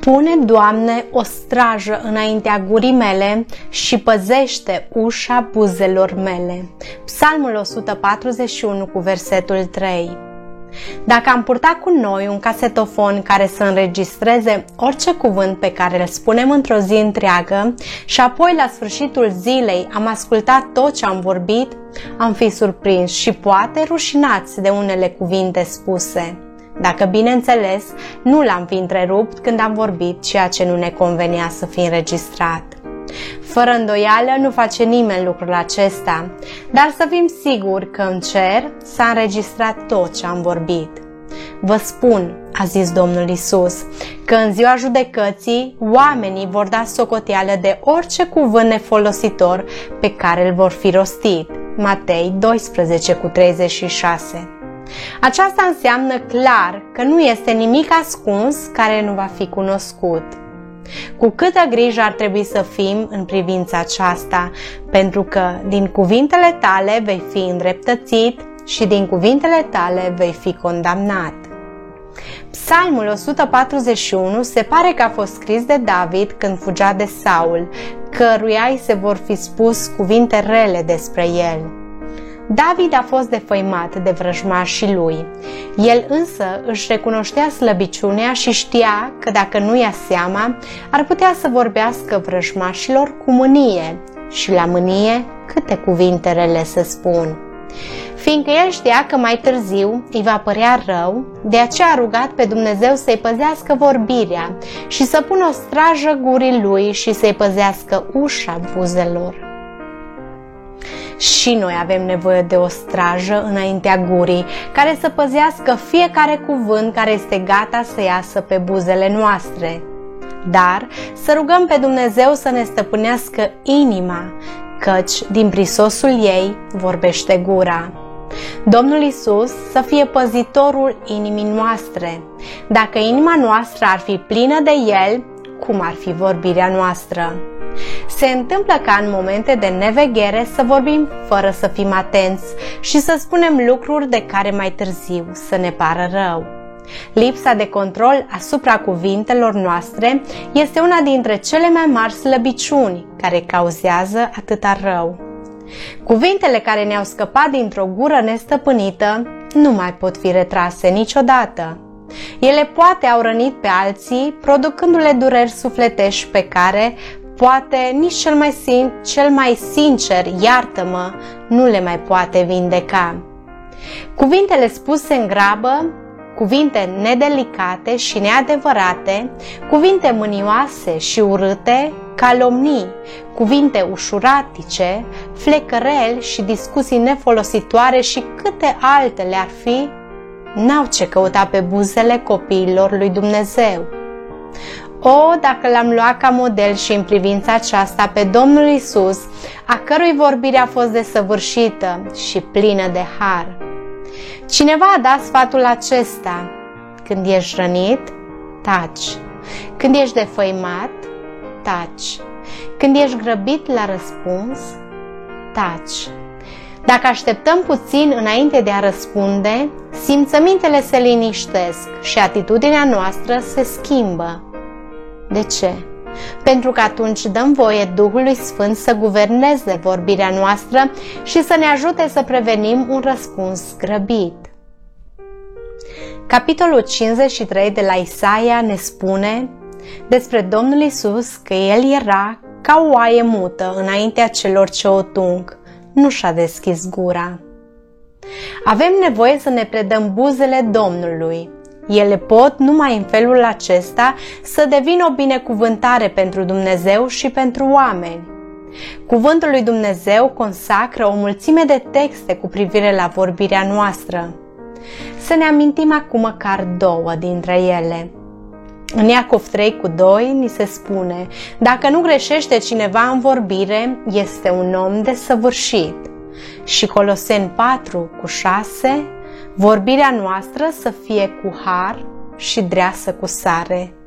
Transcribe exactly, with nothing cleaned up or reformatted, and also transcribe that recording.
Pune, Doamne, o strajă înaintea gurii mele și păzește ușa buzelor mele. Psalmul o sută patruzeci și unu cu versetul trei. Dacă am purtat cu noi un casetofon care să înregistreze orice cuvânt pe care îl spunem într-o zi întreagă și apoi la sfârșitul zilei am ascultat tot ce am vorbit, am fi surprins și poate rușinați de unele cuvinte spuse. Dacă, bineînțeles, nu l-am fi întrerupt când am vorbit ceea ce nu ne convenea să fie înregistrat. Fără îndoială nu face nimeni lucrul acesta, dar să fim siguri că în cer s-a înregistrat tot ce am vorbit. Vă spun, a zis Domnul Iisus, că în ziua judecății oamenii vor da socoteală de orice cuvânt nefolositor pe care îl vor fi rostit. Matei doisprezece cu treizeci și șase. Aceasta înseamnă clar că nu este nimic ascuns care nu va fi cunoscut. Cu câtă grijă ar trebui să fim în privința aceasta, pentru că din cuvintele tale vei fi îndreptățit și din cuvintele tale vei fi condamnat. Psalmul o sută patruzeci și unu se pare că a fost scris de David când fugea de Saul, căruia îi se vor fi spus cuvinte rele despre el. David a fost defăimat de vrăjmașii lui. El însă își recunoștea slăbiciunea și știa că dacă nu ia seama, ar putea să vorbească vrăjmașilor cu mânie și la mânie câte cuvinte rele se spun. Fiindcă el știa că mai târziu îi va părea rău, de aceea a rugat pe Dumnezeu să-i păzească vorbirea și să pună o strajă gurii lui și să-i păzească ușa buzelor. Și noi avem nevoie de o strajă înaintea gurii, care să păzească fiecare cuvânt care este gata să iasă pe buzele noastre. Dar să rugăm pe Dumnezeu să ne stăpânească inima, căci din prisosul ei vorbește gura. Domnul Iisus să fie păzitorul inimii noastre. Dacă inima noastră ar fi plină de El, cum ar fi vorbirea noastră? Se întâmplă ca în momente de neveghere să vorbim fără să fim atenți și să spunem lucruri de care mai târziu să ne pară rău. Lipsa de control asupra cuvintelor noastre este una dintre cele mai mari slăbiciuni care cauzează atâta rău. Cuvintele care ne-au scăpat dintr-o gură nestăpânită nu mai pot fi retrase niciodată. Ele poate au rănit pe alții, producându-le dureri sufletești pe care poate nici cel mai, sin- cel mai sincer, iartă-mă, nu le mai poate vindeca. Cuvintele spuse în grabă, cuvinte nedelicate și neadevărate, cuvinte mânioase și urâte, calomnii, cuvinte ușuratice, flecăreli și discuții nefolositoare și câte altele ar fi, n-au ce căuta pe buzele copiilor lui Dumnezeu. O, dacă l-am luat ca model și în privința aceasta pe Domnul Iisus, a cărui vorbire a fost desăvârșită și plină de har. Cineva a dat sfatul acesta: când ești rănit, taci. Când ești defăimat, taci. Când ești grăbit la răspuns, taci. Dacă așteptăm puțin înainte de a răspunde, simțămintele se liniștesc și atitudinea noastră se schimbă. De ce? Pentru că atunci dăm voie Duhului Sfânt să guverneze vorbirea noastră și să ne ajute să prevenim un răspuns grăbit. Capitolul cincizeci și trei de la Isaia ne spune despre Domnul Iisus că El era ca o oaie mută înaintea celor ce o tung, nu și-a deschis gura. Avem nevoie să ne predăm buzele Domnului. Ele pot numai în felul acesta să devină o binecuvântare pentru Dumnezeu și pentru oameni. Cuvântul lui Dumnezeu consacră o mulțime de texte cu privire la vorbirea noastră. Să ne amintim acum măcar două dintre ele. În Iacov trei cu doi ni se spune: dacă nu greșește cineva în vorbire, este un om desăvârșit. Și Coloseni patru cu șase: vorbirea noastră să fie cu har și dreasă cu sare.